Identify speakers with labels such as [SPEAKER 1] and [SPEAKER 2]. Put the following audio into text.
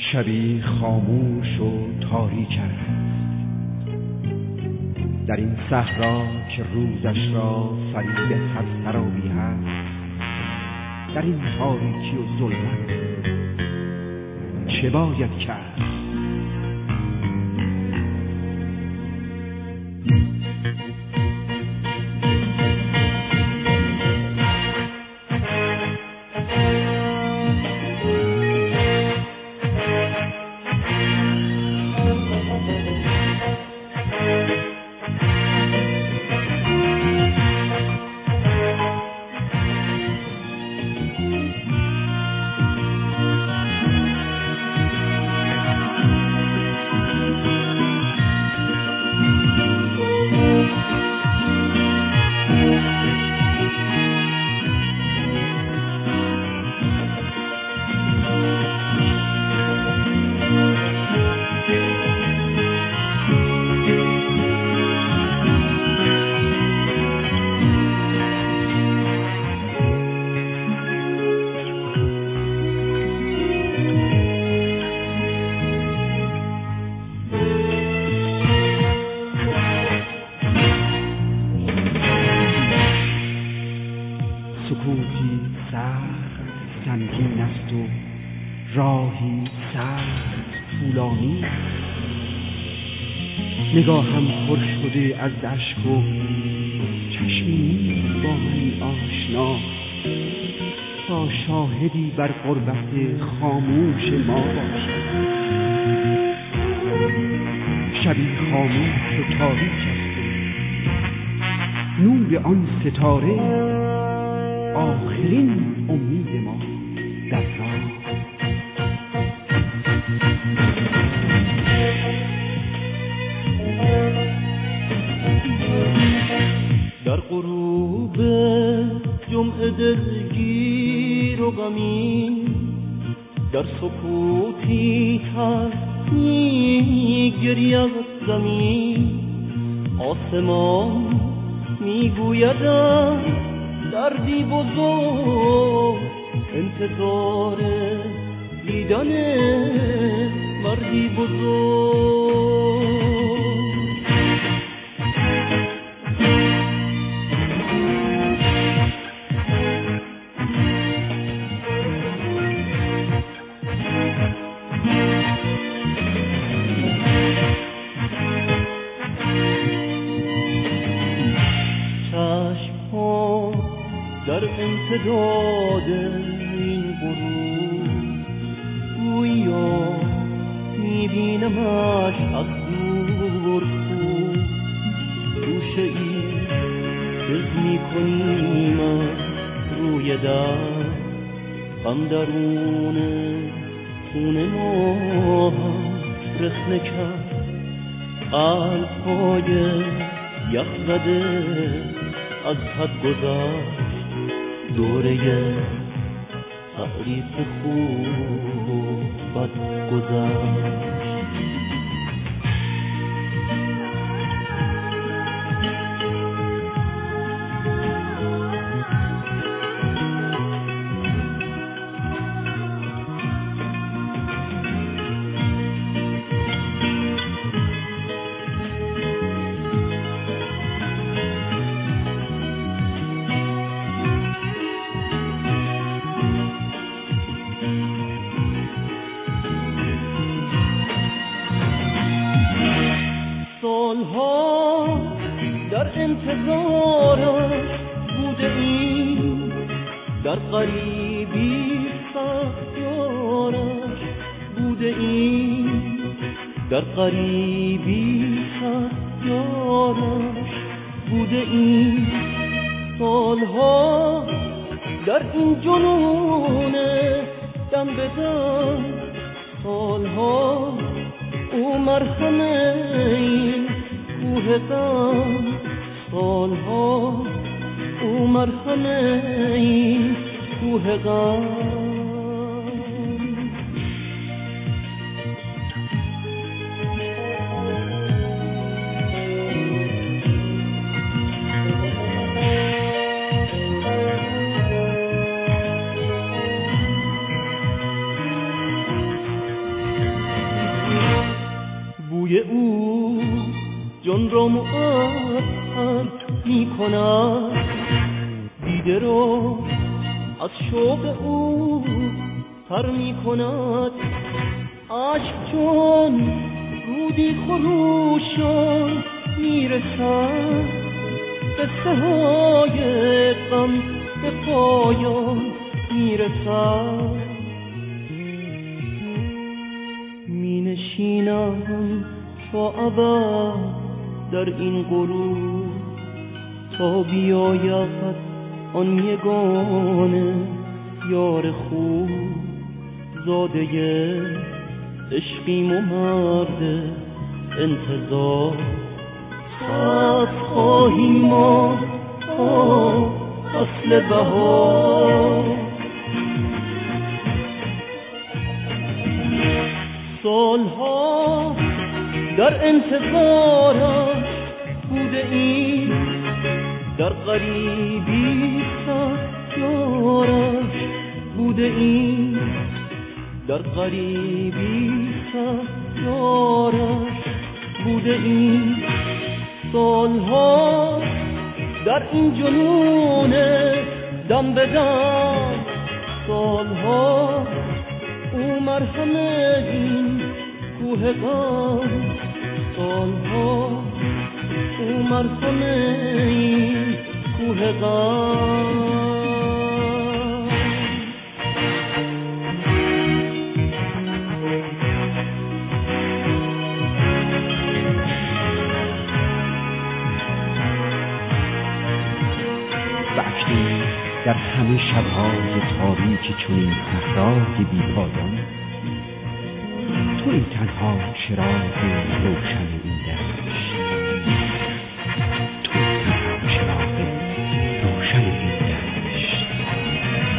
[SPEAKER 1] شبی خاموش و تاریک است در این صحرا که روزش را فرید هر سرابی هست. در این تاریکی و ظلمت چه باید کرد؟ سکوتی سخت سنگین است و راهی سخت طولانی. نگاهم پر شده از اشک و چشمی با من آشنا تا شاهدی بر غربت خاموش ما باشد. شبی خاموش و تاریک است نور آن ستاره آخرین امید ما در راه.
[SPEAKER 2] در غروب جمعه دلگیر و غمین در سکوتی هست می‌گرید زمین. آسمان میگوید دردی بزرگ انتظار دیدن مردی بزرگ. در امتداد این غروب گویا میبینمش از دور خوب. گوشه ای جز میکنیم روی در غم درون خون ما رخنه کرد. قلب‌های یخ زده از حد گذشت. دوره تعریف خوب و بد گذشت. سالها در انتظارش بوده این در غریبی سختیارش بوده این در غریبی سختیارش بوده این. سالها در این جنون دم به دم سالها او مرهم این کوه غم. سالها او مرهم این کوه غم. بوی او جان را معطر می کند، دیده را از شوق او تر می کند. عشق چون رودی خروشان می رسد، قصه های غم به پایان می رسد. می نشینم تا ابد در این غرور، تا بیاید آن یگانه یار خوب. زاده عشقیم و مرد انتظار، خط خواهیم ما تا فصل بهار. سالها در انتظارش بوده ایم، در غریبی یارش بوده ایم، در غریبی یارش بوده ایم. سالها در این جنون دم به دم، سالها او مرهم این کوه غم، سالها او مرهم این کوه غم.
[SPEAKER 1] در همه شب‌های تاریک چنین صحرای بی‌پایان، تویی تنها چراغ روشن این در.